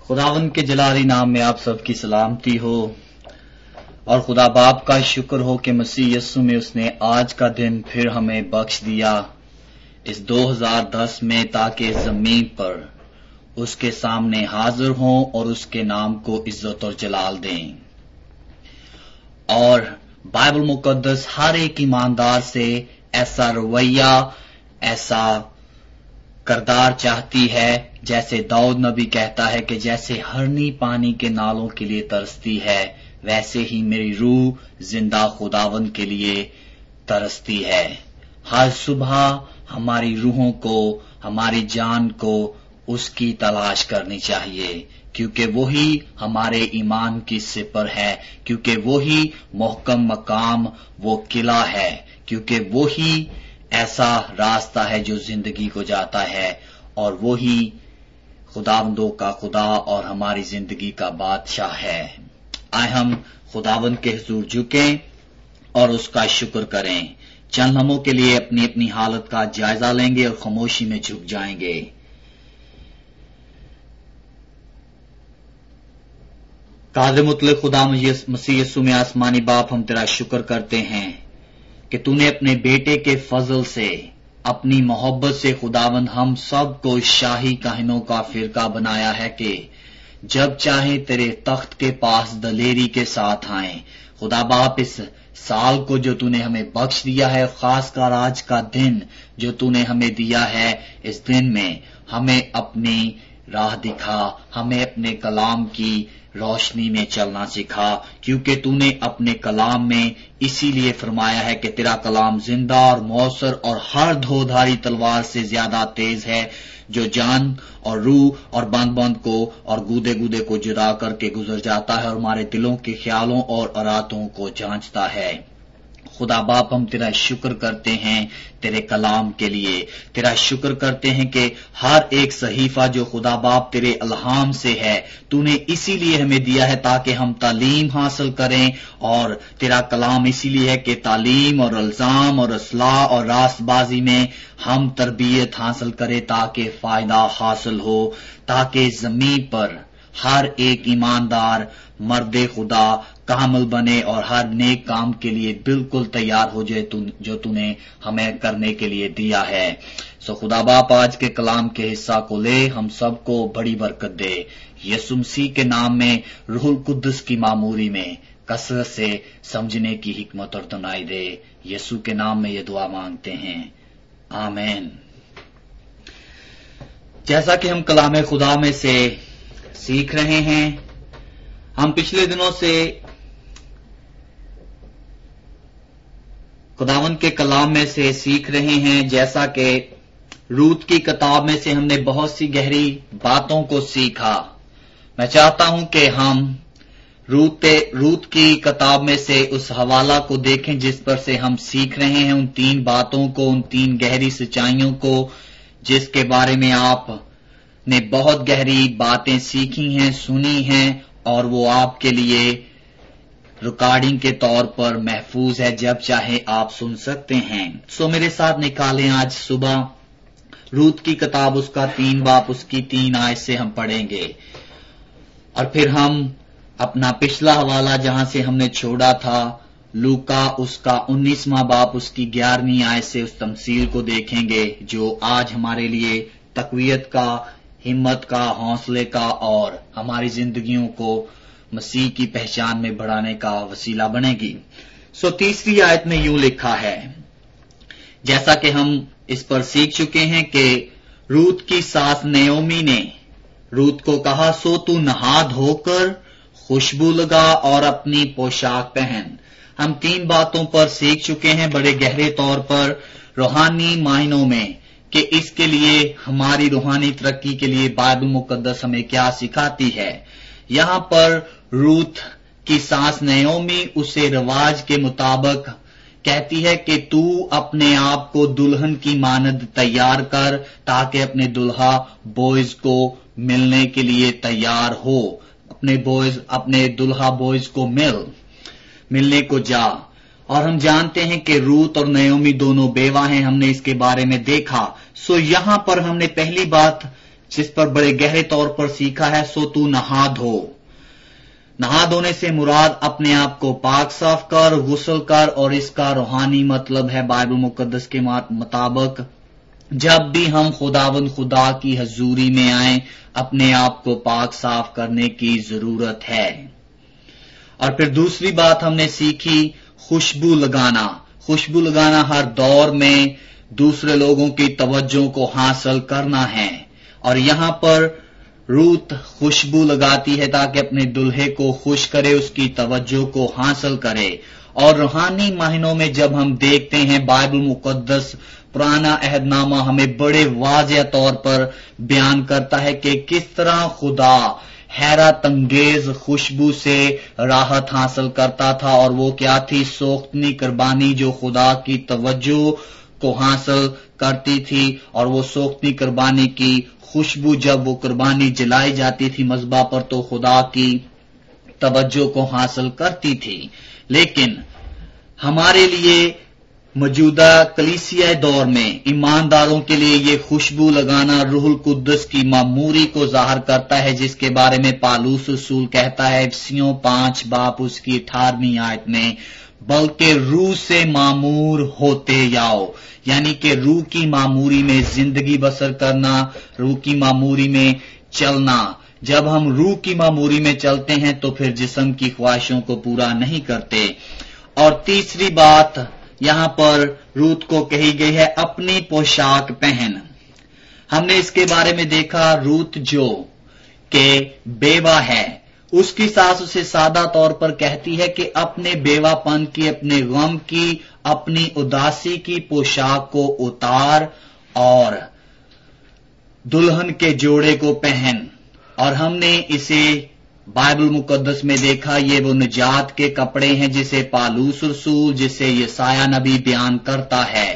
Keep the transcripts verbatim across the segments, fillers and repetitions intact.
खुदावन के जलाली नाम में आप सबकी सलामती हो और खुदा बाप का शुक्र हो कि मसीह यीशु में उसने आज का दिन फिर हमें बख्श दिया इस दो हज़ार दस में, ताकि जमीन पर उसके सामने हाजिर हों और उसके नाम को इज्जत और जलाल दें। और बाइबल मुकद्दस हर एक ईमानदार से ऐसा रवैया, ऐसा करदार चाहती है, जैसे दाऊद नबी कहता है कि जैसे हरनी पानी के नालों के लिए तरसती है, वैसे ही मेरी रूह जिंदा खुदावन के लिए तरसती है। हर सुबह हमारी रूहों को, हमारी जान को उसकी तलाश करनी चाहिए, क्योंकि वही हमारे ईमान की सिपर है, क्योंकि वही मोहकम मकाम, वो किला है, क्योंकि वही ऐसा रास्ता है जो जिंदगी को जाता है, और वही खुदावंदों का खुदा और हमारी जिंदगी का बादशाह है। आए हम खुदावन के हुजूर झुकें और उसका शुक्र करें। चंद लम्हों के लिए अपनी अपनी हालत का जायजा लेंगे और खामोशी में झुक जाएंगे। कादिर मुतलक खुदा मसीह यीशु में आसमानी बाप, हम तेरा शुक्र करते हैं कि तूने अपने बेटे के फजल से, अपनी मोहब्बत से खुदावंद हम सब को शाही काहिनों का फिरका बनाया है कि जब चाहे तेरे तख्त के पास दलेरी के साथ आए। खुदा बाप, इस साल को जो तूने हमें बख्श दिया है, खास कर आज का दिन जो तूने हमें दिया है, इस दिन में हमें अपनी राह दिखा, हमें अपने कलाम की रोशनी में चलना सिखा, क्योंकि तूने अपने कलाम में इसीलिए फरमाया है कि तेरा कलाम जिंदा और मौसर और हर धोधारी तलवार से ज्यादा तेज है, जो जान और रूह और बंद बंद को और गूदे गूदे को जुदा करके गुजर जाता है और हमारे दिलों के ख्यालों और इरादों को जांचता है। खुदा बाप, हम तेरा शुक्र करते हैं तेरे कलाम के लिए, तेरा शुक्र करते हैं कि हर एक सहीफा जो खुदा बाप तेरे अलहाम से है, तूने इसीलिए हमें दिया है ताकि हम तालीम हासिल करें, और तेरा कलाम इसीलिए है कि तालीम और इल्जाम और असलाह और रास्तबाजी में हम तरबियत हासिल करें, ताकि फायदा हासिल हो, ताकि जमीन पर हर एक ईमानदार मर्दे खुदा कामिल बने और हर नेक काम के लिए बिल्कुल तैयार हो जाए तू, जो तूने हमें करने के लिए दिया है। सो खुदा बाप, आज के कलाम के हिस्सा को ले, हम सबको बड़ी बरकत दे। यीशु मसीह के नाम में, रूहुल कुद्दुस की मामूरी में कसरत से समझने की हिकमत और तनाई दे। यीशु के नाम में ये दुआ मांगते हैं, आमीन। जैसा कि हम कलाम खुदा में से सीख रहे हैं, हम पिछले दिनों से खुदावन के कलाम में से सीख रहे हैं। जैसा कि रूत की किताब में से हमने बहुत सी गहरी बातों को सीखा, मैं चाहता हूं कि हम रूत रूत की किताब में से उस हवाला को देखें जिस पर से हम सीख रहे हैं, उन तीन बातों को, उन तीन गहरी सच्चाइयों को, जिसके बारे में आप ने बहुत गहरी बातें सीखी हैं, सुनी हैं, और वो आपके लिए रिकॉर्डिंग के तौर पर महफूज है, जब चाहे आप सुन सकते हैं। सो मेरे साथ निकालें आज सुबह रूत की किताब, उसका तीन बाप, उसकी तीन आयत से हम पढ़ेंगे, और फिर हम अपना पिछला हवाला जहां से हमने छोड़ा था, लूका उसका उन्नीसवां बाप, उसकी ग्यारहवीं आयत से उस तमसील को देखेंगे, जो आज हमारे लिए तकवीयत का, हिम्मत का, हौसले का और हमारी जिंदगियों को मसीह की पहचान में बढ़ाने का वसीला बनेगी। सो तीसरी आयत में यूं लिखा है, जैसा कि हम इस पर सीख चुके हैं कि रूत की सास नयोमी ने रूत को कहा, सो तू नहा धोकर खुशबू लगा और अपनी पोशाक पहन। हम तीन बातों पर सीख चुके हैं बड़े गहरे तौर पर, रूहानी मायनों में, कि इसके लिए, हमारी रूहानी तरक्की के लिए बाइबल मुकद्दस हमें क्या सिखाती है। यहां पर रूत की सास नयोमी उसे रिवाज के मुताबिक कहती है कि तू अपने आप को दुल्हन की मानद तैयार कर, ताकि अपने दुल्हा बोइज को मिलने के लिए तैयार हो, अपने बोइज अपने दुल्हा बोइज को मिल मिलने को जा। और हम जानते हैं कि रूत और नयोमी दोनों बेवा हैं, हमने इसके बारे में देखा। सो यहां पर हमने पहली बात जिस पर बड़े गहरे तौर पर सीखा है, सो तू नहा धो। नहा धोने से मुराद अपने आप को पाक साफ कर, गुस्ल कर, और इसका रूहानी मतलब है बाइबल मुकद्दस के मुताबिक जब भी हम खुदावंद खुदा की हजूरी में आए, अपने आप को पाक साफ करने की जरूरत है। और फिर दूसरी बात हमने सीखी, खुशबू लगाना। खुशबू लगाना हर दौर में दूसरे लोगों की तवज्जो को हासिल करना है, और यहां पर रूत खुशबू लगाती है ताकि अपने दुल्हे को खुश करे, उसकी तवज्जो को हासिल करे। और रूहानी मायनों में जब हम देखते हैं, बाइबल मुकद्दस पुराना अहदनामा हमें बड़े वाज़ेह तौर पर बयान करता है कि किस तरह खुदा हैरत अंगेज खुशबू से राहत हासिल करता था, और वो क्या थी? सोख्तनी कुर्बानी जो खुदा की तवज्जो को हासिल करती थी, और वो सोख्तनी कुर्बानी की खुशबू जब वो कुर्बानी जलाई जाती थी मज़बा पर, तो खुदा की तवज्जो को हासिल करती थी। लेकिन हमारे लिए मौजूदा कलीसिया दौर में ईमानदारों के लिए ये खुशबू लगाना रूहुल कुद्दस की मामूरी को जाहिर करता है, जिसके बारे में पालूस रसूल कहता है इफिसियों पांच बाप उसकी अठारहवीं आयत में, बल्कि रूह से मामूर होते जाओ, यानी कि रूह की मामूरी में जिंदगी बसर करना, रूह की मामूरी में चलना। जब हम रूह की मामूरी में चलते हैं तो फिर जिस्म की ख्वाहिशों को पूरा नहीं करते। और तीसरी बात यहां पर रूत को कही गई है, अपनी पोशाक पहन। हमने इसके बारे में देखा, रूत जो के बेवा है, उसकी सास उसे सादा तौर पर कहती है कि अपने बेवापन की, अपने गम की, अपनी उदासी की पोशाक को उतार और दुल्हन के जोड़े को पहन। और हमने इसे बाइबल मुकद्दस में देखा, ये वो निजात के कपड़े हैं जिसे पालूस रसूल, जिसे यसाया नबी बयान करता है।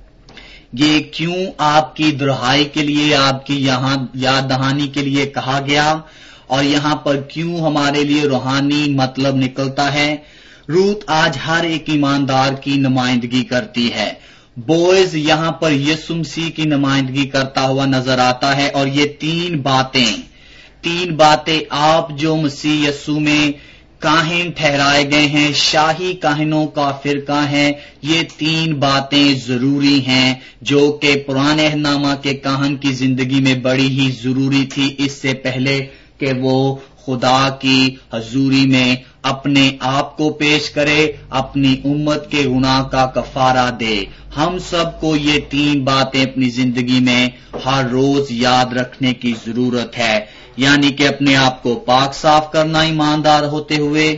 ये क्यों आपकी दुहाई के लिए, आपकी यहां याद दहानी के लिए कहा गया, और यहां पर क्यों हमारे लिए रूहानी मतलब निकलता है? रूत आज हर एक ईमानदार की नुमाइंदगी करती है। बोएज यहां पर यीशु मसीह की नुमाइंदगी करता हुआ नजर आता है, और ये तीन बातें तीन बातें आप जो मसीह यीशु में काहिन ठहराए गए हैं, शाही काहिनों का फिरका है, ये तीन बातें जरूरी हैं जो कि पुराने अहदनामा के काहन की जिंदगी में बड़ी ही जरूरी थी, इससे पहले कि वो खुदा की हजूरी में अपने आप को पेश करे, अपनी उम्मत के गुनाह का कफारा दे। हम सबको ये तीन बातें अपनी जिंदगी में हर रोज याद रखने की जरूरत है, यानी कि अपने आप को पाक साफ करना ईमानदार होते हुए,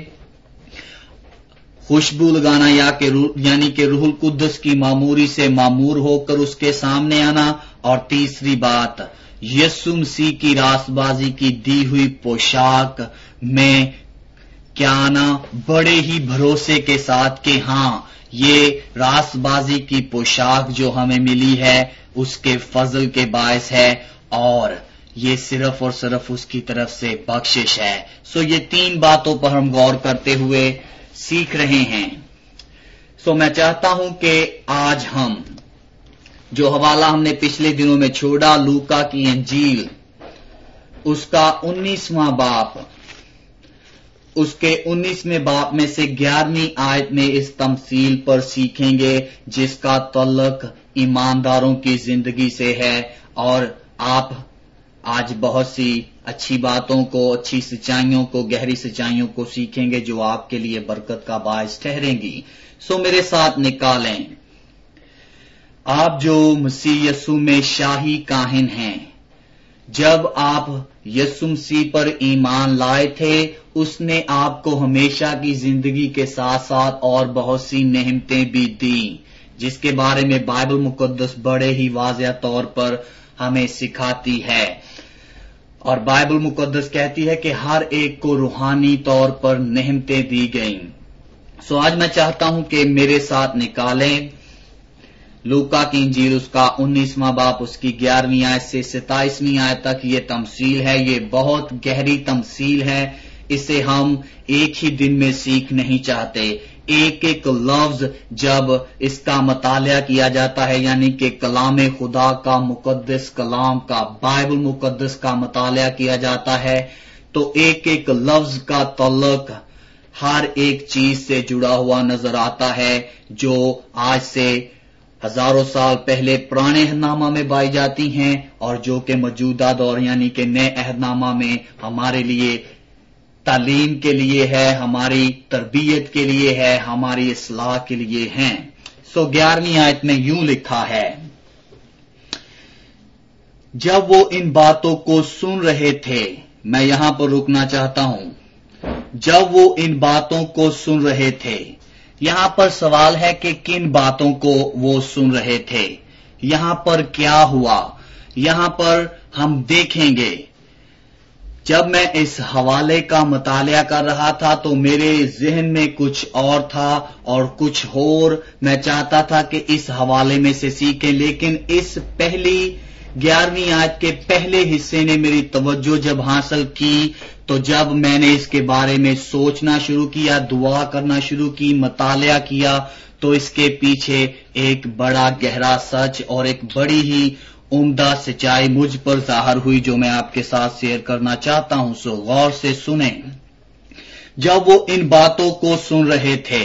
खुशबू लगाना या कि यानी कि रूहुल कुद्दस की मामूरी से मामूर होकर उसके सामने आना, और तीसरी बात यीशु मसीह की रासबाजी की दी हुई पोशाक में क्या आना, बड़े ही भरोसे के साथ कि हां ये रासबाजी की पोशाक जो हमें मिली है उसके फजल के बायस है, और ये सिर्फ और सिर्फ उसकी तरफ से बख्शिश है। सो ये तीन बातों पर हम गौर करते हुए सीख रहे हैं। सो मैं चाहता हूं कि आज हम जो हवाला हमने पिछले दिनों में छोड़ा, लूका की इंजील उसका उन्नीसवां बाप, उसके उन्नीसवें बाप में से ग्यारहवीं आयत में इस तमसील पर सीखेंगे जिसका तल्लुक ईमानदारों की जिंदगी से है। और आप आज बहुत सी अच्छी बातों को, अच्छी सच्चाइयों को, गहरी सच्चाइयों को सीखेंगे जो आपके लिए बरकत का बायस ठहरेंगी। सो मेरे साथ निकालें, आप जो मसीह यीशु में शाही काहिन हैं, जब आप यीशु मसीह पर ईमान लाए थे, उसने आपको हमेशा की जिंदगी के साथ साथ और बहुत सी नेमतें भी दी, जिसके बारे में बाइबल मुकद्दस बड़े ही वाज़ेह तौर पर हमें सिखाती है। और बाइबल मुकद्दस कहती है कि हर एक को रूहानी तौर पर नेमतें दी गईं। सो आज मैं चाहता हूं कि मेरे साथ निकालें लूका की इंजील उसका उन्नीसवां बाप, उसकी ग्यारहवीं आयत से सताइसवीं आयत तक ये तमसील है। ये बहुत गहरी तमसील है, इसे हम एक ही दिन में सीख नहीं चाहते, ایک ایک لفظ جب اس کا مطالعہ کیا جاتا ہے، یعنی کہ کلام خدا کا، مقدس کلام کا، بائبل مقدس کا مطالعہ کیا جاتا ہے، تو ایک ایک لفظ کا تعلق ہر ایک چیز سے جڑا ہوا نظر آتا ہے جو آج سے ہزاروں سال پہلے پرانے عہد نامہ میں پائی جاتی ہیں اور جو کہ موجودہ دور یعنی کہ نئے عہد نامہ میں ہمارے لیے تعلیم کے لیے ہے، ہماری تربیت کے لیے ہے، ہماری اصلاح کے لیے ہیں۔ سو گیارہویں آیت میں یوں لکھا ہے، جب وہ ان باتوں کو سن رہے تھے، میں یہاں پر رکنا چاہتا ہوں، جب وہ ان باتوں کو سن رہے تھے، یہاں پر سوال ہے کہ کن باتوں کو وہ سن رہے تھے، یہاں پر کیا ہوا، یہاں پر ہم دیکھیں گے۔ جب میں اس حوالے کا مطالعہ کر رہا تھا تو میرے ذہن میں کچھ اور تھا اور کچھ اور میں چاہتا تھا کہ اس حوالے میں سے سیکھیں، لیکن اس پہلی گیارہویں آیت کے پہلے حصے نے میری توجہ جب حاصل کی تو جب میں نے اس کے بارے میں سوچنا شروع کیا، دعا کرنا شروع کی، مطالعہ کیا، تو اس کے پیچھے ایک بڑا گہرا سچ اور ایک بڑی ہی عمدہ سچائی مجھ پر ظاہر ہوئی جو میں آپ کے ساتھ شیئر کرنا چاہتا ہوں۔ سو غور سے سنیں۔ جب وہ ان باتوں کو سن رہے تھے،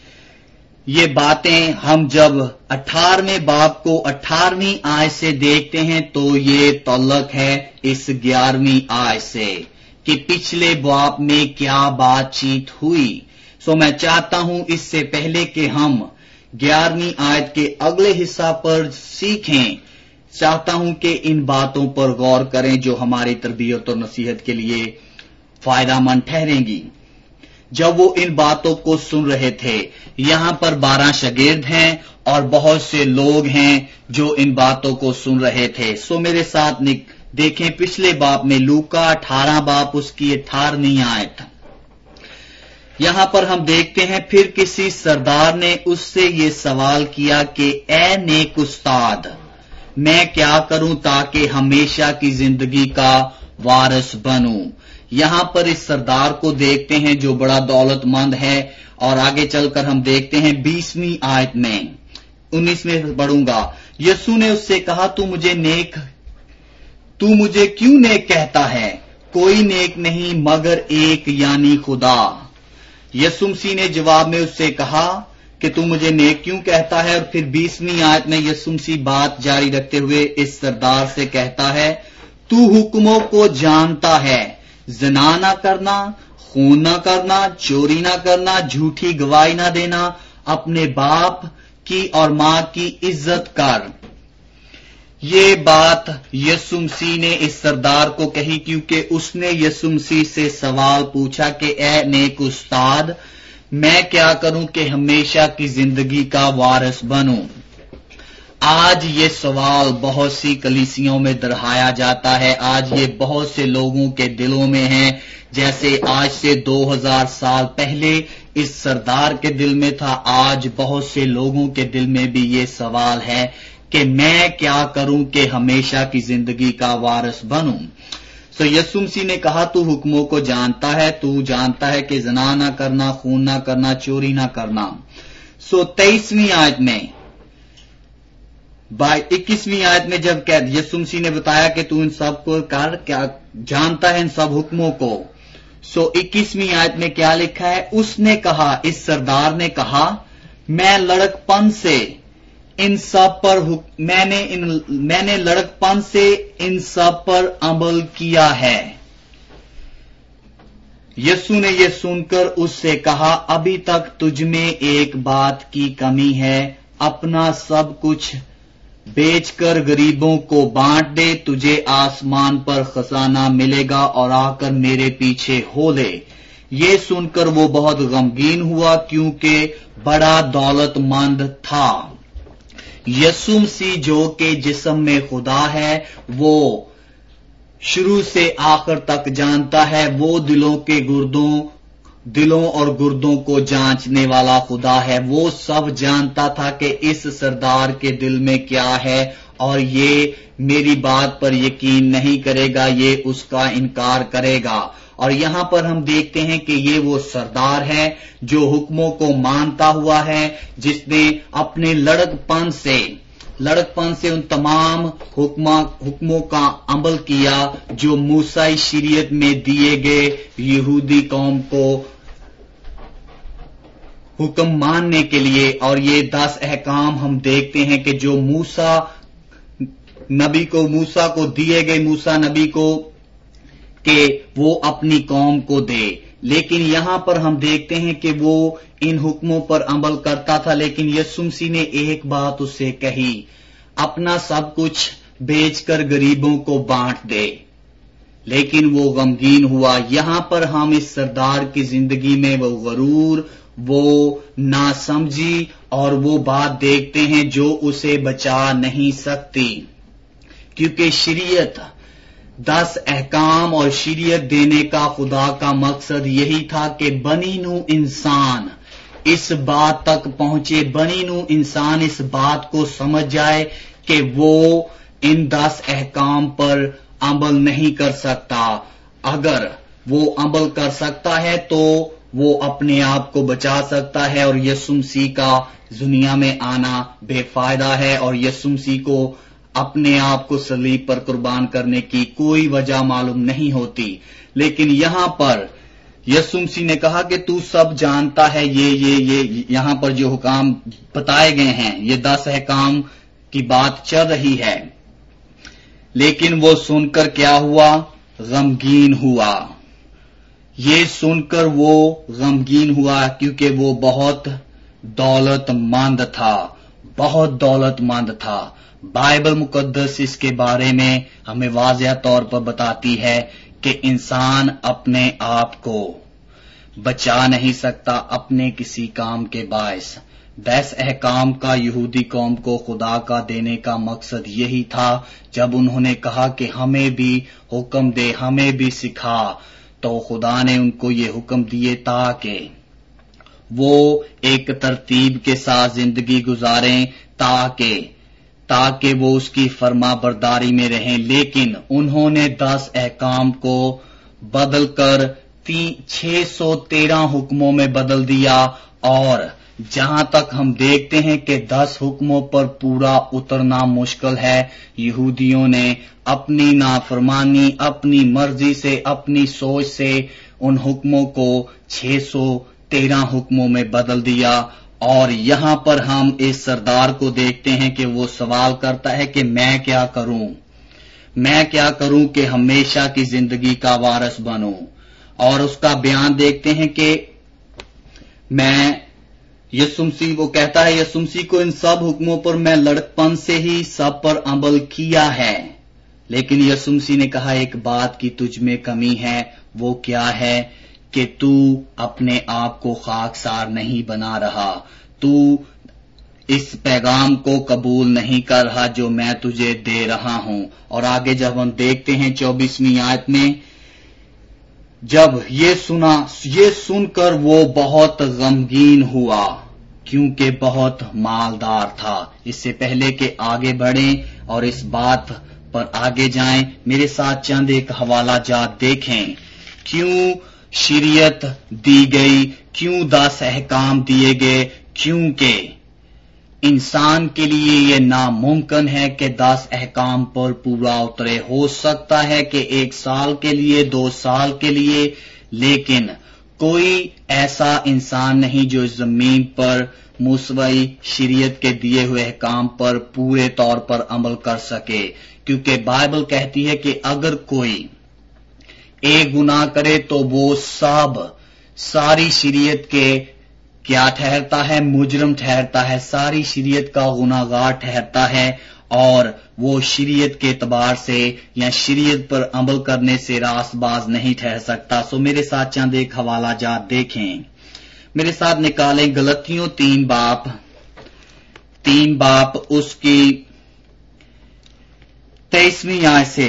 یہ باتیں ہم جب اٹھارہویں باب کو اٹھارہویں آیت سے دیکھتے ہیں تو یہ تعلق ہے اس گیارہویں آیت سے کہ پچھلے باب میں کیا بات چیت ہوئی۔ سو میں چاہتا ہوں اس سے پہلے کہ ہم گیارہویں آیت کے اگلے حصہ پر سیکھیں، چاہتا ہوں کہ ان باتوں پر غور کریں جو ہماری تربیت اور نصیحت کے لیے فائدہ مند ٹھہریں گی۔ جب وہ ان باتوں کو سن رہے تھے، یہاں پر بارہ شاگرد ہیں اور بہت سے لوگ ہیں جو ان باتوں کو سن رہے تھے۔ سو میرے ساتھ دیکھیں پچھلے باب میں، لوکا اٹھارہ باب اس کی اٹھارہویں آیت، یہاں پر ہم دیکھتے ہیں، پھر کسی سردار نے اس سے یہ سوال کیا کہ اے نیک استاد، میں کیا کروں تاکہ ہمیشہ کی زندگی کا وارث بنوں۔ یہاں پر اس سردار کو دیکھتے ہیں جو بڑا دولت مند ہے، اور آگے چل کر ہم دیکھتے ہیں بیسویں آیت میں، انیس میں پڑھوں گا، یسوع نے اس سے کہا، تو مجھے نیک تو مجھے کیوں نیک کہتا ہے؟ کوئی نیک نہیں مگر ایک یعنی خدا۔ یسوع مسیح نے جواب میں اس سے کہا کہ تو مجھے نیک کیوں کہتا ہے، اور پھر بیسویں آیت میں یسوع مسیح بات جاری رکھتے ہوئے اس سردار سے کہتا ہے، تو حکموں کو جانتا ہے، زنا نہ کرنا، خون نہ کرنا، چوری نہ کرنا، جھوٹی گواہی نہ دینا، اپنے باپ کی اور ماں کی عزت کر۔ یہ بات یسوع مسیح نے اس سردار کو کہی کیونکہ اس نے یسوع مسیح سے سوال پوچھا کہ اے نیک استاد، میں کیا کروں کہ ہمیشہ کی زندگی کا وارث بنوں۔ آج یہ سوال بہت سی کلیسیوں میں دہرایا جاتا ہے، آج یہ بہت سے لوگوں کے دلوں میں ہے، جیسے آج سے دو ہزار سال پہلے اس سردار کے دل میں تھا، آج بہت سے لوگوں کے دل میں بھی یہ سوال ہے کہ میں کیا کروں کہ ہمیشہ کی زندگی کا وارث بنوں۔ سو یسوع مسیح نے کہا، تو حکموں کو جانتا ہے، تو جانتا ہے کہ زنا نہ کرنا، خون نہ کرنا، چوری نہ کرنا۔ سو تیئیسویں آیت میں اکیسویں آیت میں جب کہ یسوع مسیح نے بتایا کہ تو ان سب کو کر کیا جانتا ہے، ان سب حکموں کو، سو اکیسویں آیت میں کیا لکھا ہے، اس نے کہا، اس سردار نے کہا، میں لڑک پن سے ان سب پر میں نے ان میں نے لڑک پن سے ان سب پر عمل کیا ہے۔ یسوع نے یہ سن کر اس سے کہا، ابھی تک تجھ میں ایک بات کی کمی ہے، اپنا سب کچھ بیچ کر غریبوں کو بانٹ دے، تجھے آسمان پر خزانہ ملے گا، اور آ کر میرے پیچھے ہو لے۔ یہ سن کر وہ بہت غمگین ہوا کیونکہ بڑا دولت مند تھا۔ یسوع مسیح جو کہ جسم میں خدا ہے، وہ شروع سے آخر تک جانتا ہے، وہ دلوں کے گردوں دلوں اور گردوں کو جانچنے والا خدا ہے، وہ سب جانتا تھا کہ اس سردار کے دل میں کیا ہے، اور یہ میری بات پر یقین نہیں کرے گا، یہ اس کا انکار کرے گا، اور یہاں پر ہم دیکھتے ہیں کہ یہ وہ سردار ہے جو حکموں کو مانتا ہوا ہے، جس نے اپنے لڑک پن سے لڑک پن سے ان تمام حکموں کا عمل کیا جو موسیٰ شریعت میں دیے گئے یہودی قوم کو حکم ماننے کے لیے۔ اور یہ دس احکام ہم دیکھتے ہیں کہ جو موسیٰ نبی کو موسیٰ کو دیے گئے موسیٰ نبی کو کہ وہ اپنی قوم کو دے، لیکن یہاں پر ہم دیکھتے ہیں کہ وہ ان حکموں پر عمل کرتا تھا، لیکن یسوع مسیح نے ایک بات اس سے کہی، اپنا سب کچھ بیچ کر غریبوں کو بانٹ دے، لیکن وہ غمگین ہوا۔ یہاں پر ہم اس سردار کی زندگی میں وہ غرور، وہ ناسمجھی اور وہ بات دیکھتے ہیں جو اسے بچا نہیں سکتی، کیونکہ شریعت دس احکام اور شریعت دینے کا خدا کا مقصد یہی تھا کہ بنی نوع انسان اس بات تک پہنچے، بنی نوع انسان اس بات کو سمجھ جائے کہ وہ ان دس احکام پر عمل نہیں کر سکتا۔ اگر وہ عمل کر سکتا ہے تو وہ اپنے آپ کو بچا سکتا ہے، اور یسوع مسیح کا دنیا میں آنا بے فائدہ ہے، اور یسوع مسیح کو اپنے آپ کو صلیب پر قربان کرنے کی کوئی وجہ معلوم نہیں ہوتی۔ لیکن یہاں پر یسوع مسیح نے کہا کہ تو سب جانتا ہے، یہ یہ یہ یہاں پر جو حکام بتائے گئے ہیں، یہ دس احکام کی بات چل رہی ہے، لیکن وہ سن کر کیا ہوا؟ غمگین ہوا۔ یہ سن کر وہ غمگین ہوا کیونکہ وہ بہت دولت مند تھا، بہت دولت مند تھا۔ بائبل مقدس اس کے بارے میں ہمیں واضح طور پر بتاتی ہے کہ انسان اپنے آپ کو بچا نہیں سکتا اپنے کسی کام کے باعث۔ دس احکام کا یہودی قوم کو خدا کا دینے کا مقصد یہی تھا۔ جب انہوں نے کہا کہ ہمیں بھی حکم دے، ہمیں بھی سکھا، تو خدا نے ان کو یہ حکم دیے تاکہ وہ ایک ترتیب کے ساتھ زندگی گزاریں، تاکہ تاکہ وہ اس کی فرما برداری میں رہیں۔ لیکن انہوں نے دس احکام کو بدل کر چھ سو تیرہ حکموں میں بدل دیا، اور جہاں تک ہم دیکھتے ہیں کہ دس حکموں پر پورا اترنا مشکل ہے، یہودیوں نے اپنی نافرمانی، اپنی مرضی سے، اپنی سوچ سے ان حکموں کو چھ سو تیرہ حکموں میں بدل دیا۔ اور یہاں پر ہم اس سردار کو دیکھتے ہیں کہ وہ سوال کرتا ہے کہ میں کیا کروں، میں کیا کروں کہ ہمیشہ کی زندگی کا وارث بنوں، اور اس کا بیان دیکھتے ہیں کہ میں یسوع مسیح وہ کہتا ہے یسوع مسیح کو ان سب حکموں پر میں لڑکپن سے ہی سب پر عمل کیا ہے، لیکن یسوع مسیح نے کہا ایک بات کی تجھ میں کمی ہے، وہ کیا ہے کہ تو اپنے آپ کو خاکسار نہیں بنا رہا، تو اس پیغام کو قبول نہیں کر رہا جو میں تجھے دے رہا ہوں۔ اور آگے جب ہم دیکھتے ہیں چوبیسویں آیت میں، جب یہ سنا یہ سن کر وہ بہت غمگین ہوا کیونکہ بہت مالدار تھا۔ اس سے پہلے کہ آگے بڑھیں اور اس بات پر آگے جائیں، میرے ساتھ چند ایک حوالہ جات دیکھیں۔ کیوں شریعت دی گئی، کیوں دس احکام دیے گئے؟ کیونکہ انسان کے لیے یہ ناممکن ہے کہ دس احکام پر پورا اترے۔ ہو سکتا ہے کہ ایک سال کے لیے، دو سال کے لیے، لیکن کوئی ایسا انسان نہیں جو اس زمین پر موسیٰ شریعت کے دیے ہوئے احکام پر پورے طور پر عمل کر سکے، کیونکہ بائبل کہتی ہے کہ اگر کوئی ایک گناہ کرے تو وہ سب ساری شریعت کے کیا ٹھہرتا ہے؟ مجرم ٹھہرتا ہے، ساری شریعت کا گناہ گار ٹھہرتا ہے، اور وہ شریعت کے اعتبار سے یا شریعت پر عمل کرنے سے راست باز نہیں ٹھہر سکتا۔ سو میرے ساتھ چند ایک حوالہ جات دیکھیں، میرے ساتھ نکالیں غلطیوں تین باپ تین باپ اس کی تیئیسویں آیت سے،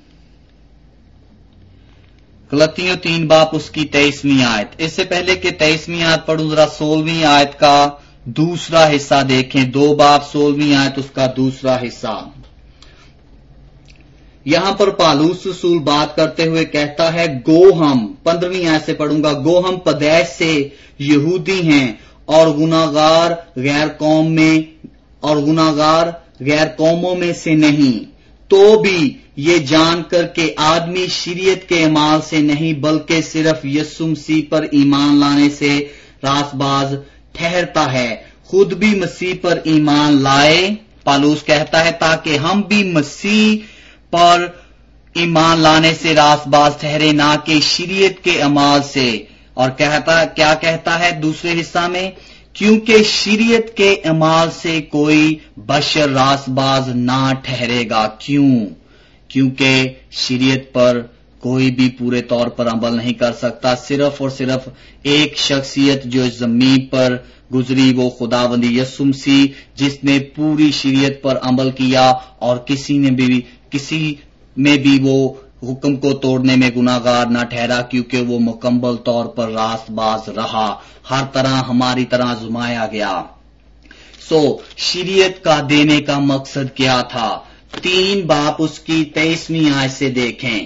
غلطیوں تین باپ اس کی تیئیسویں آیت۔ اس سے پہلے کہ تیئیسویں آیت پڑھوں ذرا سولہویں آیت کا دوسرا حصہ دیکھیں، دو باپ سولہویں آیت اس کا دوسرا حصہ۔ یہاں پر پالوس رسول بات کرتے ہوئے کہتا ہے گو ہم، پندرہویں آیت سے پڑھوں گا، گو ہم پیدائش سے یہودی ہیں اور گناہگار غیر قوم میں اور گناہگار غیر قوموں میں سے نہیں، تو بھی یہ جان کر کہ آدمی شریعت کے اعمال سے نہیں بلکہ صرف یسوع مسیح پر ایمان لانے سے راست باز ٹھہرتا ہے، خود بھی مسیح پر ایمان لائے۔ پالوس کہتا ہے تاکہ ہم بھی مسیح پر ایمان لانے سے راست باز ٹھہرے، نہ کہ شریعت کے اعمال سے۔ اور کہتا کیا کہتا ہے دوسرے حصہ میں، کیونکہ شریعت کے اعمال سے کوئی بشر راست باز نہ ٹھہرے گا۔ کیوں؟ کیونکہ شریعت پر کوئی بھی پورے طور پر عمل نہیں کر سکتا، صرف اور صرف ایک شخصیت جو اس زمین پر گزری وہ خداوندی یسوع مسیح، جس نے پوری شریعت پر عمل کیا اور کسی نے بھی کسی میں بھی وہ حکم کو توڑنے میں گناہگار نہ ٹھہرا، کیونکہ وہ مکمل طور پر راست باز رہا، ہر طرح ہماری طرح آزمایا گیا۔ سو شریعت کا دینے کا مقصد کیا تھا؟ تین باپ اس کی تیئیسویں آیت سے دیکھیں،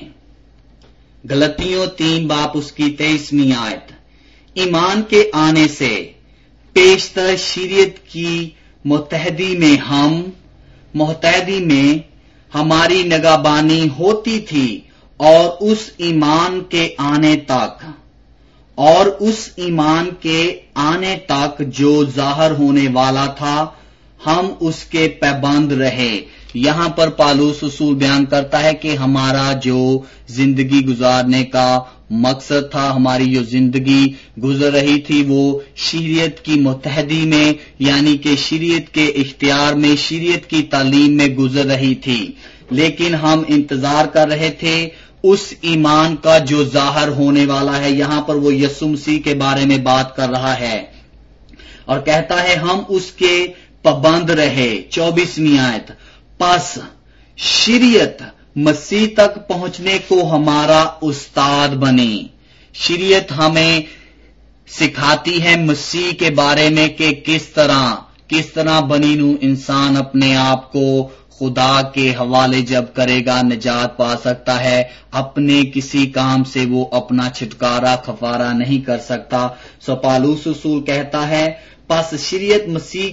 غلطیوں تین باپ اس کی تیئیسویں آیت، ایمان کے آنے سے پیشتر شریعت کی متحدی میں ہم متحدی میں ہماری نگہبانی ہوتی تھی، اور اس ایمان کے آنے تک اور اس ایمان کے آنے تک جو ظاہر ہونے والا تھا ہم اس کے پابند رہے۔ یہاں پر پالوس رسول بیان کرتا ہے کہ ہمارا جو زندگی گزارنے کا مقصد تھا، ہماری جو زندگی گزر رہی تھی وہ شریعت کی متحدی میں، یعنی کہ شریعت کے اختیار میں، شریعت کی تعلیم میں گزر رہی تھی، لیکن ہم انتظار کر رہے تھے اس ایمان کا جو ظاہر ہونے والا ہے۔ یہاں پر وہ یسوع مسیح کے بارے میں بات کر رہا ہے اور کہتا ہے ہم اس کے پابند رہے۔ چوبیسویں آیت، پس شریعت مسیح تک پہنچنے کو ہمارا استاد بنی۔ شریعت ہمیں سکھاتی ہے مسیح کے بارے میں کہ کس طرح کس طرح بنی نو انسان اپنے آپ کو خدا کے حوالے جب کرے گا نجات پا سکتا ہے، اپنے کسی کام سے وہ اپنا چھٹکارا کفارہ نہیں کر سکتا۔ سو پالوس رسول کہتا ہے پس شریعت مسیح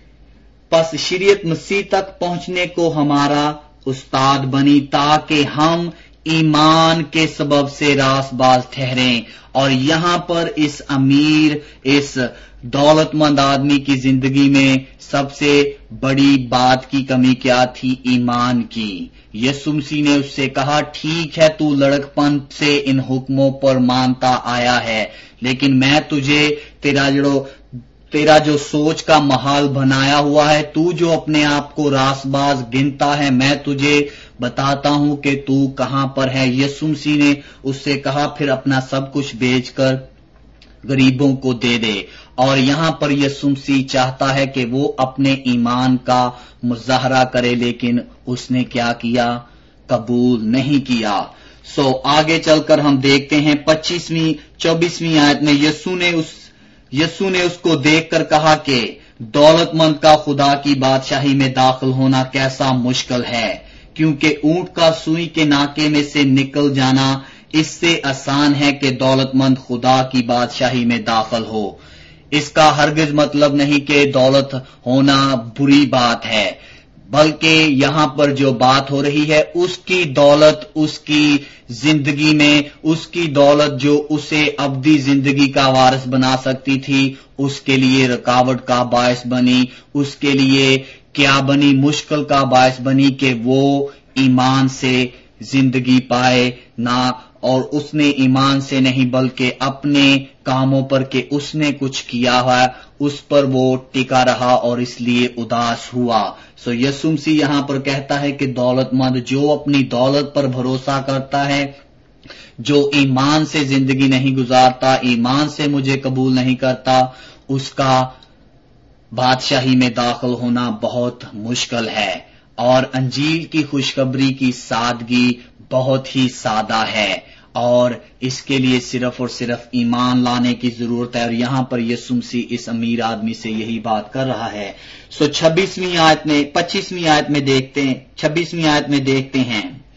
پس شریعت مسیح تک پہنچنے کو ہمارا استاد بنی تاکہ ہم ایمان کے سبب سے راست باز ٹھہریں۔ اور یہاں پر اس امیر اس دولت مند آدمی کی زندگی میں سب سے بڑی بات کی کمی کیا تھی؟ ایمان کی۔ یسوع مسیح نے اس سے کہا ٹھیک ہے تو لڑکپن سے ان حکموں پر مانتا آیا ہے، لیکن میں تجھے تیرا جو تیرا جو سوچ کا محال بنایا ہوا ہے، تو جو اپنے آپ کو راست باز گنتا ہے، میں تجھے بتاتا ہوں کہ تو کہاں پر ہے۔ یسوع مسیح نے اس سے کہا پھر اپنا سب کچھ بیچ کر غریبوں کو دے دے۔ اور یہاں پر یسوع مسیح چاہتا ہے کہ وہ اپنے ایمان کا مظاہرہ کرے، لیکن اس نے کیا کیا؟ قبول نہیں کیا۔ سو آگے چل کر ہم دیکھتے ہیں پچیسویں چوبیسویں آیت میں یسوع نے اس یسوع نے اس کو دیکھ کر کہا کہ دولت مند کا خدا کی بادشاہی میں داخل ہونا کیسا مشکل ہے، کیونکہ اونٹ کا سوئی کے ناکے میں سے نکل جانا اس سے آسان ہے کہ دولت مند خدا کی بادشاہی میں داخل ہو۔ اس کا ہرگز مطلب نہیں کہ دولت ہونا بری بات ہے، بلکہ یہاں پر جو بات ہو رہی ہے اس کی دولت اس کی زندگی میں اس کی دولت جو اسے ابدی زندگی کا وارث بنا سکتی تھی اس کے لیے رکاوٹ کا باعث بنی، اس کے لیے کیا بنی؟ مشکل کا باعث بنی کہ وہ ایمان سے زندگی پائے نہ، اور اس نے ایمان سے نہیں بلکہ اپنے کاموں پر کہ اس نے کچھ کیا ہے اس پر وہ ٹکا رہا اور اس لیے اداس ہوا۔ سو یسوع مسیح یہاں پر کہتا ہے کہ دولت مند جو اپنی دولت پر بھروسہ کرتا ہے، جو ایمان سے زندگی نہیں گزارتا، ایمان سے مجھے قبول نہیں کرتا، اس کا بادشاہی میں داخل ہونا بہت مشکل ہے۔ اور انجیل کی خوشخبری کی سادگی بہت ہی سادہ ہے اور اس کے لیے صرف اور صرف ایمان لانے کی ضرورت ہے، اور یہاں پر یسوع مسیح اس امیر آدمی سے یہی بات کر رہا ہے۔ سو چھبیسویں آیت میں پچیسویں آیت میں دیکھتے ہیں چھبیسویں آیت میں دیکھتے ہیں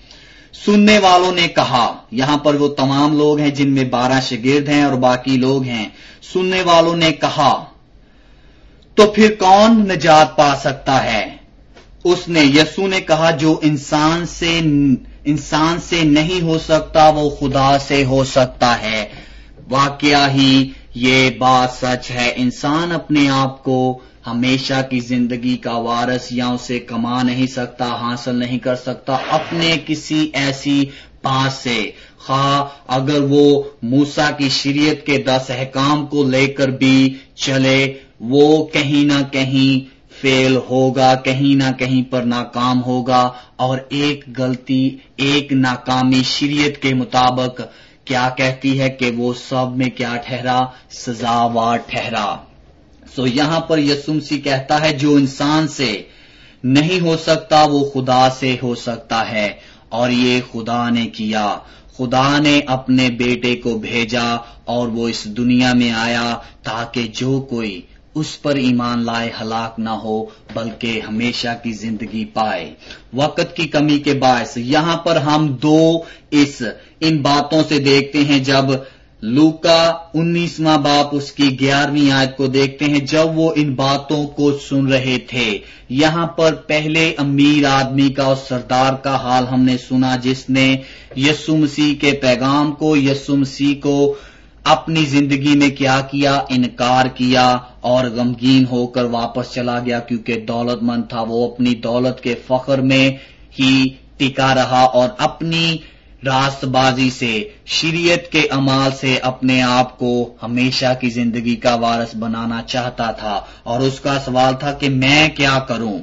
سننے والوں نے کہا، یہاں پر وہ تمام لوگ ہیں جن میں بارہ شاگرد ہیں اور باقی لوگ ہیں. سننے والوں نے کہا تو پھر کون نجات پا سکتا ہے؟ اس نے یسوع نے کہا جو انسان سے انسان سے نہیں ہو سکتا وہ خدا سے ہو سکتا ہے. واقعہ ہی یہ بات سچ ہے. انسان اپنے آپ کو ہمیشہ کی زندگی کا وارث یا اسے کما نہیں سکتا، حاصل نہیں کر سکتا اپنے کسی ایسی پاس سے، خواہ اگر وہ موسیٰ کی شریعت کے دس احکام کو لے کر بھی چلے، وہ کہیں نہ کہیں فیل ہوگا، کہیں نہ کہیں پر ناکام ہوگا. اور ایک غلطی، ایک ناکامی شریعت کے مطابق کیا کہتی ہے کہ وہ سب میں کیا ٹھہرا؟ سزاوار ٹھہرا. سو یہاں پر یسوع مسیح کہتا ہے جو انسان سے نہیں ہو سکتا وہ خدا سے ہو سکتا ہے، اور یہ خدا نے کیا. خدا نے اپنے بیٹے کو بھیجا اور وہ اس دنیا میں آیا تاکہ جو کوئی اس پر ایمان لائے ہلاک نہ ہو بلکہ ہمیشہ کی زندگی پائے. وقت کی کمی کے باعث یہاں پر ہم دو اس ان باتوں سے دیکھتے ہیں. جب لوکا انیسواں باپ اس کی گیارہویں آیت کو دیکھتے ہیں، جب وہ ان باتوں کو سن رہے تھے، یہاں پر پہلے امیر آدمی کا اور سردار کا حال ہم نے سنا جس نے یسوع مسیح کے پیغام کو، یسوع مسیح کو اپنی زندگی میں کیا کیا؟ انکار کیا اور غمگین ہو کر واپس چلا گیا، کیونکہ دولت مند تھا. وہ اپنی دولت کے فخر میں ہی ٹکا رہا اور اپنی راست بازی سے، شریعت کے عمال سے اپنے آپ کو ہمیشہ کی زندگی کا وارث بنانا چاہتا تھا. اور اس کا سوال تھا کہ میں کیا کروں؟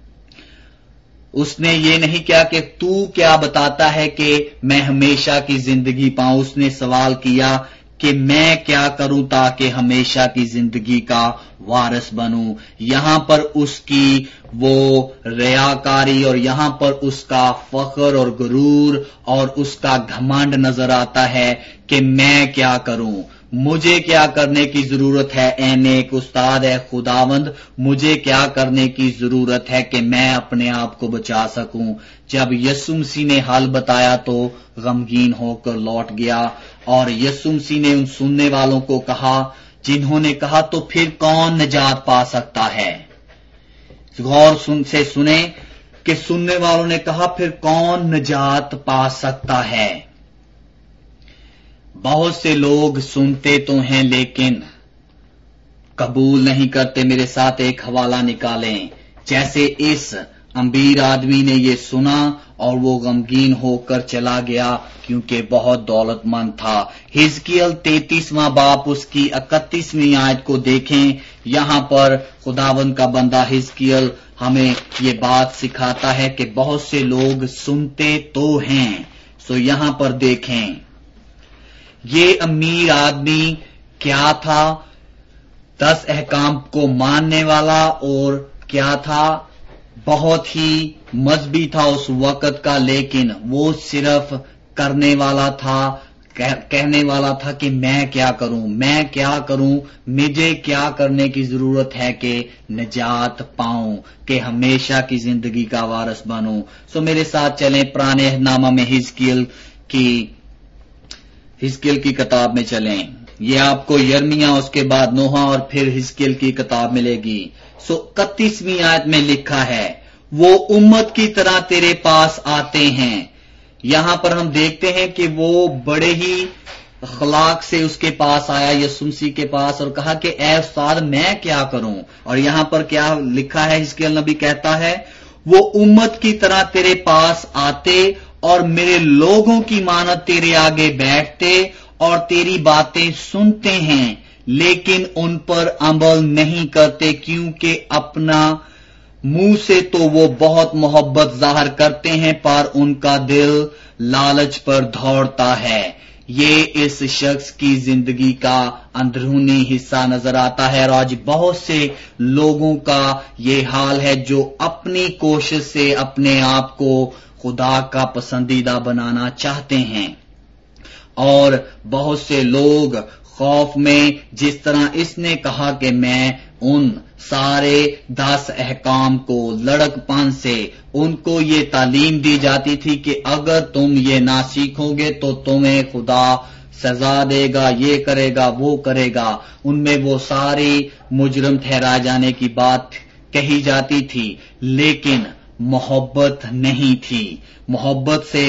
اس نے یہ نہیں کیا کہ تو کیا بتاتا ہے کہ میں ہمیشہ کی زندگی پاؤں. اس نے سوال کیا کہ میں کیا کروں تاکہ ہمیشہ کی زندگی کا وارث بنوں. یہاں پر اس کی وہ ریاکاری اور یہاں پر اس کا فخر اور غرور اور اس کا گھمنڈ نظر آتا ہے کہ میں کیا کروں، مجھے کیا کرنے کی ضرورت ہے؟ اے نیک استاد ہے خداوند، مجھے کیا کرنے کی ضرورت ہے کہ میں اپنے آپ کو بچا سکوں؟ جب یسوع مسیح نے حل بتایا تو غمگین ہو کر لوٹ گیا. اور یسوع مسیح نے ان سننے والوں کو کہا جنہوں نے کہا تو پھر کون نجات پا سکتا ہے؟ غور سے سنیں کہ سننے والوں نے کہا پھر کون نجات پا سکتا ہے؟ بہت سے لوگ سنتے تو ہیں لیکن قبول نہیں کرتے. میرے ساتھ ایک حوالہ نکالیں. جیسے اس امیر آدمی نے یہ سنا اور وہ غمگین ہو کر چلا گیا کیونکہ بہت دولت مند تھا. حزقیل تینتیسواں باپ اس کی اکتیسویں آیت کو دیکھیں. یہاں پر خداوند کا بندہ حزقیل ہمیں یہ بات سکھاتا ہے کہ بہت سے لوگ سنتے تو ہیں. سو یہاں پر دیکھیں یہ امیر آدمی کیا تھا؟ دس احکام کو ماننے والا، اور کیا تھا؟ بہت ہی مذہبی تھا اس وقت کا، لیکن وہ صرف کرنے والا تھا، کہنے والا تھا کہ میں کیا کروں، میں کیا کروں، مجھے کیا کرنے کی ضرورت ہے کہ نجات پاؤں، کہ ہمیشہ کی زندگی کا وارث بنوں. سو میرے ساتھ چلیں پرانے نامہ میں حزقیل کی حزقیل کی کتاب میں چلیں. یہ آپ کو یرمیہ، اس کے بعد نوحہ اور پھر حزقیل کی کتاب ملے گی. سو اکتیسویں آیت میں لکھا ہے وہ امت کی طرح تیرے پاس آتے ہیں. یہاں پر ہم دیکھتے ہیں کہ وہ بڑے ہی اخلاق سے اس کے پاس آیا، یسوع مسیح کے پاس، اور کہا کہ اے استاد میں کیا کروں؟ اور یہاں پر کیا لکھا ہے؟ حزقیل نبی کہتا ہے وہ امت کی طرح تیرے پاس آتے اور میرے لوگوں کی مانت تیرے آگے بیٹھتے اور تیری باتیں سنتے ہیں لیکن ان پر عمل نہیں کرتے، کیونکہ اپنا منہ سے تو وہ بہت محبت ظاہر کرتے ہیں پر ان کا دل لالچ پر دوڑتا ہے. یہ اس شخص کی زندگی کا اندرونی حصہ نظر آتا ہے، اور آج بہت سے لوگوں کا یہ حال ہے جو اپنی کوشش سے اپنے آپ کو خدا کا پسندیدہ بنانا چاہتے ہیں. اور بہت سے لوگ خوف میں، جس طرح اس نے کہا کہ میں ان سارے دس احکام کو لڑکپن سے ان کو یہ تعلیم دی جاتی تھی کہ اگر تم یہ نہ سیکھو گے تو تمہیں خدا سزا دے گا، یہ کرے گا، وہ کرے گا۔ ان میں وہ ساری مجرم ٹھہرائے جانے کی بات کہی جاتی تھی، لیکن محبت نہیں تھی۔ محبت سے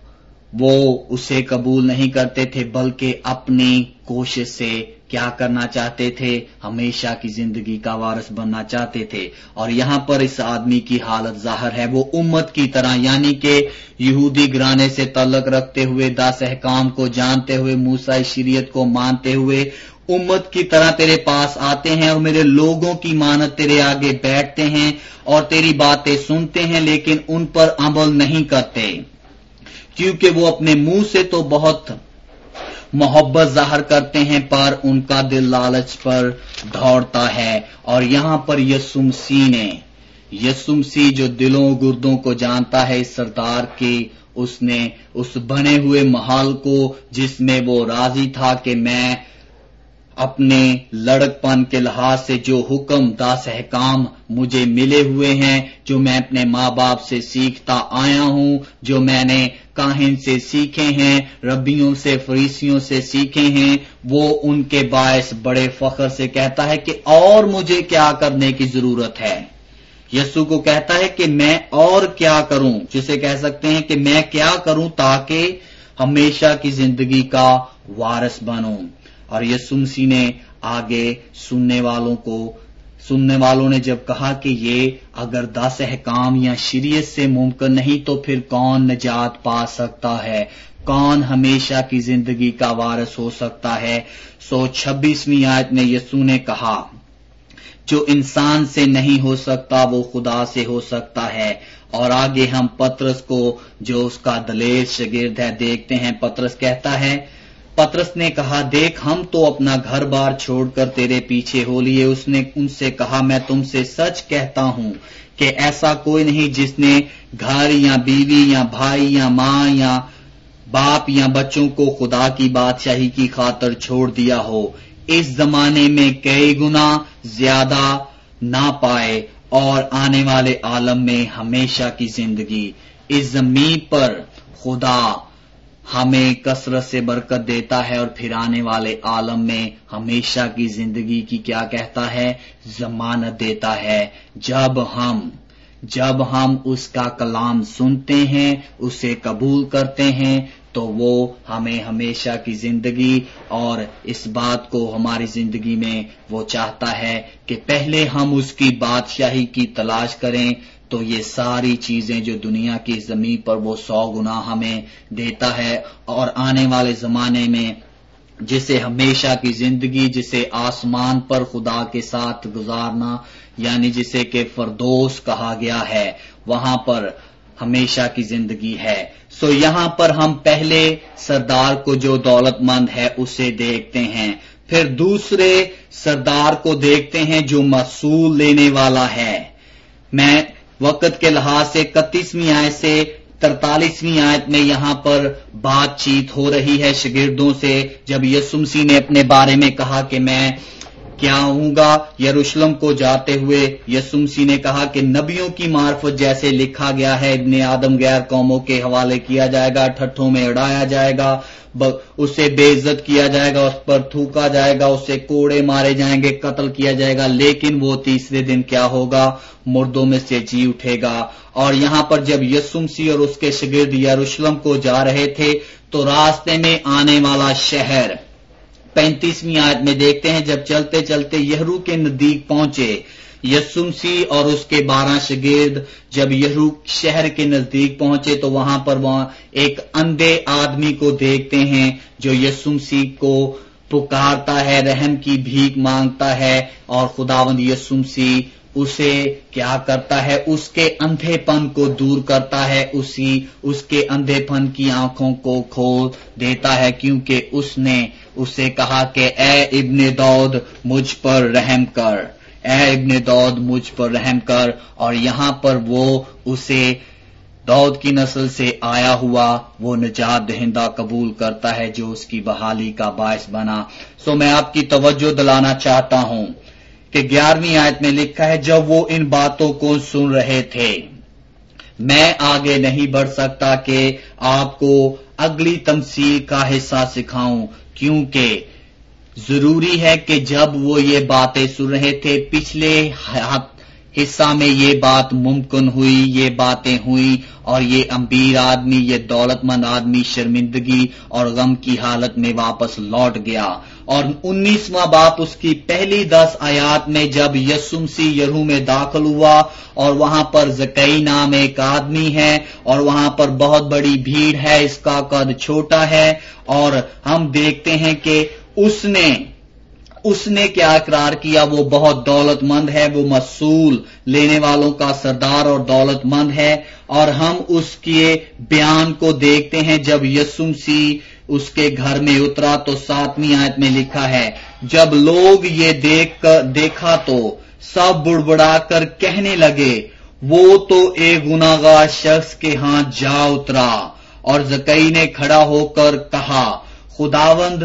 وہ اسے قبول نہیں کرتے تھے، بلکہ اپنی کوشش سے کیا کرنا چاہتے تھے؟ ہمیشہ کی زندگی کا وارث بننا چاہتے تھے۔ اور یہاں پر اس آدمی کی حالت ظاہر ہے، وہ امت کی طرح، یعنی کہ یہودی گھرانے سے تعلق رکھتے ہوئے، دس احکام کو جانتے ہوئے، موسیٰ شریعت کو مانتے ہوئے امت کی طرح تیرے پاس آتے ہیں اور میرے لوگوں کی مانت تیرے آگے بیٹھتے ہیں اور تیری باتیں سنتے ہیں، لیکن ان پر عمل نہیں کرتے، کیونکہ وہ اپنے منہ سے تو بہت محبت ظاہر کرتے ہیں پر ان کا دل لالچ پر دوڑتا ہے۔ اور یہاں پر یسوع مسیح نے یسوع مسیح جو دلوں گردوں کو جانتا ہے، اس سردار کی، اس نے اس بنے ہوئے محل کو جس میں وہ راضی تھا کہ میں اپنے لڑکپن کے لحاظ سے جو حکم دس احکام مجھے ملے ہوئے ہیں، جو میں اپنے ماں باپ سے سیکھتا آیا ہوں، جو میں نے کاہن سے سیکھے ہیں، ربیوں سے، فریسیوں سے سیکھے ہیں، وہ ان کے باعث بڑے فخر سے کہتا ہے کہ اور مجھے کیا کرنے کی ضرورت ہے۔ یسوع کو کہتا ہے کہ میں اور کیا کروں، جسے کہہ سکتے ہیں کہ میں کیا کروں تاکہ ہمیشہ کی زندگی کا وارث بنوں۔ اور یسوع مسیح نے آگے سننے والوں کو سننے والوں نے جب کہا کہ یہ اگر دس احکام یا شریعت سے ممکن نہیں تو پھر کون نجات پا سکتا ہے، کون ہمیشہ کی زندگی کا وارث ہو سکتا ہے؟ سو چھبیسویں آیت میں یسوع نے کہا جو انسان سے نہیں ہو سکتا وہ خدا سے ہو سکتا ہے۔ اور آگے ہم پطرس کو جو اس کا دلیر شاگرد ہے دیکھتے ہیں۔ پطرس کہتا ہے، پطرس نے کہا دیکھ ہم تو اپنا گھر بار چھوڑ کر تیرے پیچھے ہو لیے۔ اس نے ان سے کہا میں تم سے سچ کہتا ہوں کہ ایسا کوئی نہیں جس نے گھر یا بیوی یا بھائی یا ماں یا باپ یا بچوں کو خدا کی بادشاہی کی خاطر چھوڑ دیا ہو، اس زمانے میں کئی گنا زیادہ نہ پائے اور آنے والے عالم میں ہمیشہ کی زندگی۔ اس زمین پر خدا ہمیں کثرت سے برکت دیتا ہے اور پھر آنے والے عالم میں ہمیشہ کی زندگی کی کیا کہتا ہے؟ ضمانت دیتا ہے۔ جب ہم جب ہم اس کا کلام سنتے ہیں، اسے قبول کرتے ہیں، تو وہ ہمیں ہمیشہ کی زندگی اور اس بات کو ہماری زندگی میں وہ چاہتا ہے کہ پہلے ہم اس کی بادشاہی کی تلاش کریں، تو یہ ساری چیزیں جو دنیا کی زمین پر وہ سو گنا ہمیں دیتا ہے، اور آنے والے زمانے میں جسے ہمیشہ کی زندگی، جسے آسمان پر خدا کے ساتھ گزارنا، یعنی جسے کہ فردوس کہا گیا ہے، وہاں پر ہمیشہ کی زندگی ہے۔ سو یہاں پر ہم پہلے سردار کو جو دولت مند ہے اسے دیکھتے ہیں، پھر دوسرے سردار کو دیکھتے ہیں جو محصول لینے والا ہے۔ میں وقت کے لحاظ سے اکتیسویں آیت سے ترتالیسویں آیت میں یہاں پر بات چیت ہو رہی ہے شاگردوں سے، جب یسوع مسیح نے اپنے بارے میں کہا کہ میں کیا ہوں گا یروشلم کو جاتے ہوئے، یسوع مسیح نے کہا کہ نبیوں کی معرفت جیسے لکھا گیا ہے، ابن آدم غیر قوموں کے حوالے کیا جائے گا، ٹھٹھوں میں اڑایا جائے گا، اسے بے عزت کیا جائے گا، اس پر تھوکا جائے گا، اسے کوڑے مارے جائیں گے، قتل کیا جائے گا، لیکن وہ تیسرے دن کیا ہوگا؟ مردوں میں سے جی اٹھے گا۔ اور یہاں پر جب یسوع مسیح اور اس کے شاگرد یروشلم کو جا رہے تھے تو راستے میں آنے والا شہر پینتیسویں آیت میں دیکھتے ہیں، جب چلتے چلتے یہرو کے نزدیک پہنچے، یسوع مسیح اور اس کے بارہ شاگرد جب یہرو شہر کے نزدیک پہنچے تو وہاں پر وہاں ایک اندھے آدمی کو دیکھتے ہیں جو یسوع مسیح کو پکارتا ہے، رحم کی بھیک مانگتا ہے، اور خداوند یسوع مسیح اسے کیا کرتا ہے؟ اس کے اندھے پن کو دور کرتا ہے، اسی اس کے اندھے پن کی آنکھوں کو کھول دیتا ہے، کیونکہ اس نے اسے کہا کہ اے ابن داؤد مجھ پر رحم کر، اے ابن داؤد مجھ پر رحم کر۔ اور یہاں پر وہ اسے داؤد کی نسل سے آیا ہوا وہ نجات دہندہ قبول کرتا ہے جو اس کی بحالی کا باعث بنا۔ سو میں آپ کی توجہ دلانا چاہتا ہوں کہ گیارہویں آیت میں لکھا ہے جب وہ ان باتوں کو سن رہے تھے. میں آگے نہیں بڑھ سکتا کہ آپ کو اگلی تمثیل کا حصہ سکھاؤں، کیونکہ ضروری ہے کہ جب وہ یہ باتیں سن رہے تھے، پچھلے حصہ میں یہ بات ممکن ہوئی، یہ باتیں ہوئی، اور یہ امیر آدمی، یہ دولت مند آدمی شرمندگی اور غم کی حالت میں واپس لوٹ گیا. اور انیسواں باپ اس کی پہلی دس آیات میں جب یسوع مسیح یریحو میں داخل ہوا اور وہاں پر زکئی نام ایک آدمی ہے اور وہاں پر بہت بڑی بھیڑ ہے، اس کا قد چھوٹا ہے، اور ہم دیکھتے ہیں کہ اس نے اس نے کیا اقرار کیا، وہ بہت دولت مند ہے، وہ مسئول لینے والوں کا سردار اور دولت مند ہے. اور ہم اس کے بیان کو دیکھتے ہیں جب یسوع مسیح اس کے گھر میں اترا تو ساتویں آیت میں لکھا ہے جب لوگ یہ دیکھ کر دیکھا تو سب بڑبڑا کر کہنے لگے وہ تو ایک گناہگار شخص کے ہاں جا اترا. اور زکئی نے کھڑا ہو کر کہا خداوند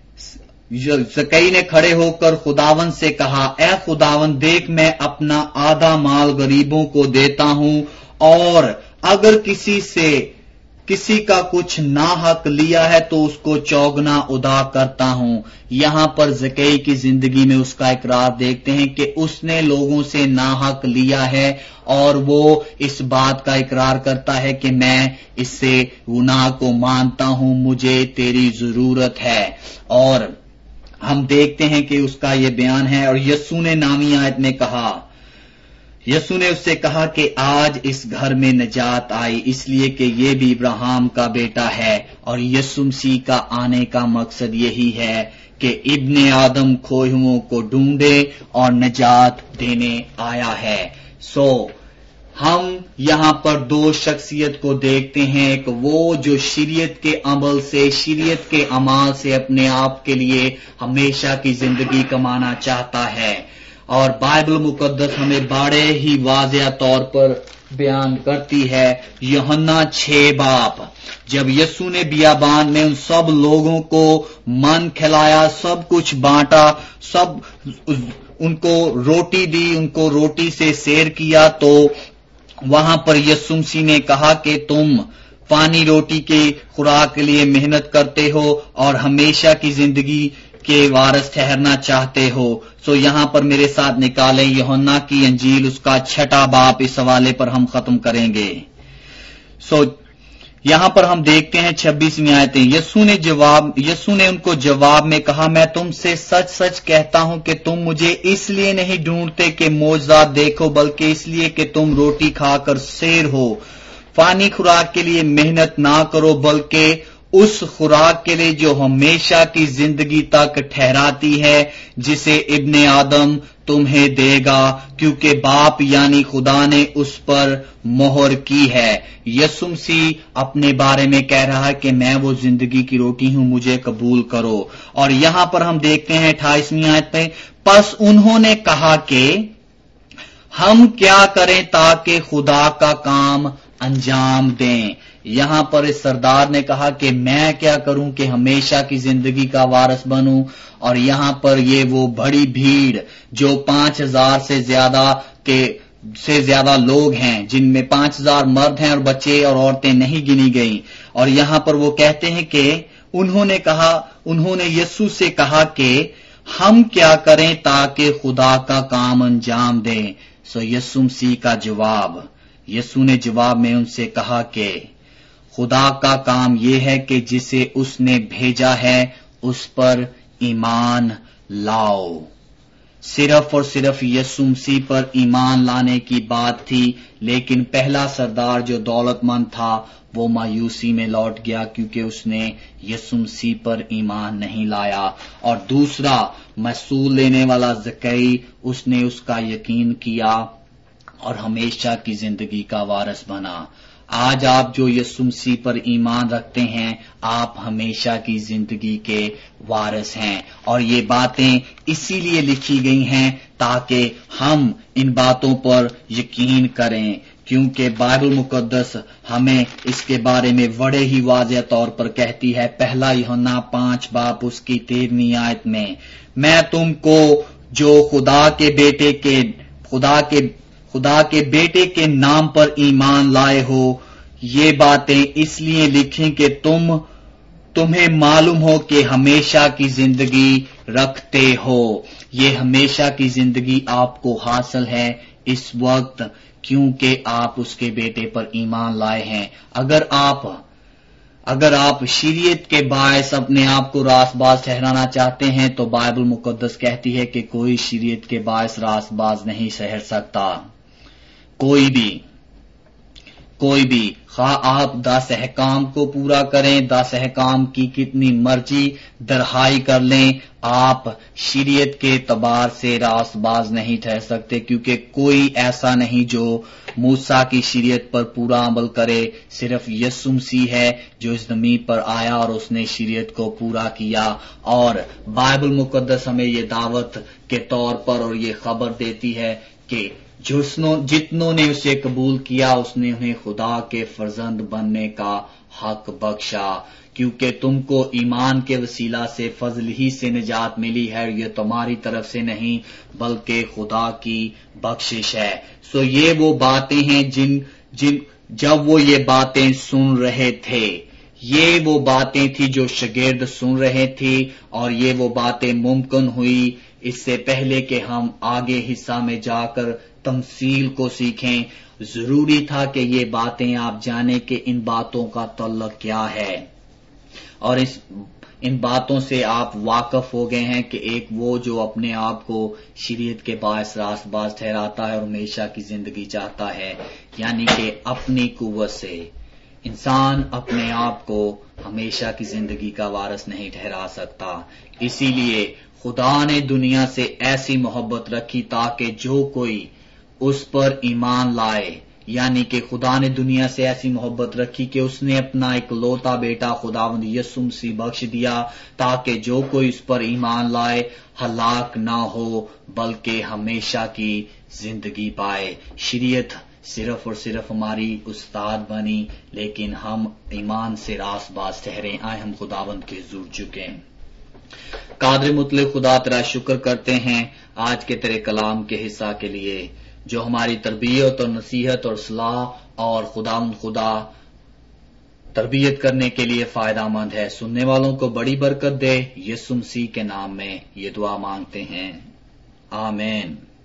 زکئی نے کھڑے ہو کر خداوند سے کہا اے خداوند دیکھ میں اپنا آدھا مال غریبوں کو دیتا ہوں، اور اگر کسی سے کسی کا کچھ ناحق لیا ہے تو اس کو چوگنا ادا کرتا ہوں. یہاں پر زکئی کی زندگی میں اس کا اقرار دیکھتے ہیں کہ اس نے لوگوں سے ناحق لیا ہے، اور وہ اس بات کا اقرار کرتا ہے کہ میں اس سے گناہ کو مانتا ہوں، مجھے تیری ضرورت ہے. اور ہم دیکھتے ہیں کہ اس کا یہ بیان ہے. اور یسوع نے نامی آیت میں کہا یسوع نے اس سے کہا کہ آج اس گھر میں نجات آئی، اس لیے کہ یہ بھی ابراہیم کا بیٹا ہے. اور یسوع مسیح کا آنے کا مقصد یہی ہے کہ ابن آدم کھوئے ہوئوں کو ڈھونڈے اور نجات دینے آیا ہے. سو ہم یہاں پر دو شخصیت کو دیکھتے ہیں، کہ وہ جو شریعت کے عمل سے، شریعت کے اعمال سے اپنے آپ کے لیے ہمیشہ کی زندگی کمانا چاہتا ہے. اور بائبل مقدس ہمیں بڑے ہی واضح طور پر بیان کرتی ہے. یوحنا چھ باپ جب یسوع نے بیابان میں ان سب لوگوں کو من کھلایا، سب کچھ بانٹا، سب ان کو روٹی دی، ان کو روٹی سے سیر کیا، تو وہاں پر یسوع مسیح نے کہا کہ تم پانی روٹی کی خوراک کے لیے محنت کرتے ہو اور ہمیشہ کی زندگی کے وارث ٹھہرنا چاہتے ہو. سو یہاں پر میرے ساتھ نکالیں یوحنا کی انجیل اس کا چھٹا باپ، اس حوالے پر ہم ختم کریں گے. سو یہاں پر ہم دیکھتے ہیں چھبیسویں آیتیں. یسوع نے جواب یسوع نے ان کو جواب میں کہا میں تم سے سچ سچ کہتا ہوں کہ تم مجھے اس لیے نہیں ڈھونڈتے کہ معجزات دیکھو، بلکہ اس لیے کہ تم روٹی کھا کر سیر ہو. فانی خوراک کے لیے محنت نہ کرو، بلکہ اس خوراک کے لیے جو ہمیشہ کی زندگی تک ٹھہراتی ہے، جسے ابن آدم تمہیں دے گا، کیونکہ باپ یعنی خدا نے اس پر مہر کی ہے. یسوع مسیح اپنے بارے میں کہہ رہا ہے کہ میں وہ زندگی کی روٹی ہوں، مجھے قبول کرو. اور یہاں پر ہم دیکھتے ہیں اٹھائیسویں آیت پہ پس انہوں نے کہا کہ ہم کیا کریں تاکہ خدا کا کام انجام دیں. یہاں پر اس سردار نے کہا کہ میں کیا کروں کہ ہمیشہ کی زندگی کا وارث بنوں. اور یہاں پر یہ وہ بڑی بھیڑ جو پانچ ہزار سے زیادہ کے سے زیادہ لوگ ہیں، جن میں پانچ ہزار مرد ہیں اور بچے اور عورتیں نہیں گنی گئیں. اور یہاں پر وہ کہتے ہیں کہ انہوں نے کہا انہوں نے یسوع سے کہا کہ ہم کیا کریں تاکہ خدا کا کام انجام دیں. سو یسوع مسیح کا جواب یسوع نے جواب میں ان سے کہا کہ خدا کا کام یہ ہے کہ جسے اس نے بھیجا ہے اس پر ایمان لاؤ. صرف اور صرف یسوع مسیح پر ایمان لانے کی بات تھی، لیکن پہلا سردار جو دولت مند تھا وہ مایوسی میں لوٹ گیا کیونکہ اس نے یسوع مسیح پر ایمان نہیں لایا. اور دوسرا محصول لینے والا زکئی، اس نے اس کا یقین کیا اور ہمیشہ کی زندگی کا وارث بنا. آج آپ جو یسوع مسیح پر ایمان رکھتے ہیں، آپ ہمیشہ کی زندگی کے وارث ہیں. اور یہ باتیں اسی لیے لکھی گئی ہیں تاکہ ہم ان باتوں پر یقین کریں، کیونکہ بائبل مقدس ہمیں اس کے بارے میں بڑے ہی واضح طور پر کہتی ہے. پہلا یوحنا پانچ باپ اس کی تیرہویں آیت میں میں تم کو جو خدا کے بیٹے کے خدا کے خدا کے بیٹے کے نام پر ایمان لائے ہو، یہ باتیں اس لیے لکھیں کہ تم تمہیں معلوم ہو کہ ہمیشہ کی زندگی رکھتے ہو۔ یہ ہمیشہ کی زندگی آپ کو حاصل ہے اس وقت کیونکہ آپ اس کے بیٹے پر ایمان لائے ہیں۔ اگر آپ اگر آپ شریعت کے باعث اپنے آپ کو راست باز ٹھہرانا چاہتے ہیں تو بائبل مقدس کہتی ہے کہ کوئی شریعت کے باعث راست باز نہیں ٹھہر سکتا، کوئی بھی کوئی بھی خواہ آپ دس احکام کو پورا کریں، دس احکام کی کتنی مرضی درہائی کر لیں، آپ شریعت کے اعتبار سے راست باز نہیں ٹھہر سکتے، کیونکہ کوئی ایسا نہیں جو موسیٰ کی شریعت پر پورا عمل کرے، صرف یسوع مسیح ہے جو اس زمین پر آیا اور اس نے شریعت کو پورا کیا۔ اور بائبل مقدس ہمیں یہ دعوت کے طور پر اور یہ خبر دیتی ہے کہ جتنوں نے اسے قبول کیا اس نے انہیں خدا کے فرزند بننے کا حق بخشا، کیونکہ تم کو ایمان کے وسیلہ سے فضل ہی سے نجات ملی ہے، یہ تمہاری طرف سے نہیں بلکہ خدا کی بخشش ہے۔ سو یہ وہ باتیں ہیں جن جن جب وہ یہ باتیں سن رہے تھے، یہ وہ باتیں تھی جو شاگرد سن رہے تھے، اور یہ وہ باتیں ممکن ہوئی اس سے پہلے کہ ہم آگے حصہ میں جا کر تمثیل کو سیکھیں۔ ضروری تھا کہ یہ باتیں آپ جانیں کہ ان باتوں کا تعلق کیا ہے، اور اس ان باتوں سے آپ واقف ہو گئے ہیں کہ ایک وہ جو اپنے آپ کو شریعت کے باعث راست باز ٹھہراتا ہے اور ہمیشہ کی زندگی چاہتا ہے، یعنی کہ اپنی قوت سے انسان اپنے آپ کو ہمیشہ کی زندگی کا وارث نہیں ٹھہرا سکتا۔ اسی لیے خدا نے دنیا سے ایسی محبت رکھی تاکہ جو کوئی اس پر ایمان لائے، یعنی کہ خدا نے دنیا سے ایسی محبت رکھی کہ اس نے اپنا اکلوتا بیٹا خداوند یسوع مسیح بخش دیا تاکہ جو کوئی اس پر ایمان لائے ہلاک نہ ہو بلکہ ہمیشہ کی زندگی پائے۔ شریعت صرف اور صرف ہماری استاد بنی، لیکن ہم ایمان سے راست باز ٹھہرے، آئے ہم خداوند کے حضور جھکیں۔ قادر مطلق خدا تیرا شکر کرتے ہیں آج کے تیرے کلام کے حصہ کے لیے جو ہماری تربیت اور نصیحت اور صلاح اور خداوند خدا تربیت کرنے کے لیے فائدہ مند ہے۔ سننے والوں کو بڑی برکت دے، یسوع مسیح کے نام میں یہ دعا مانگتے ہیں، آمین۔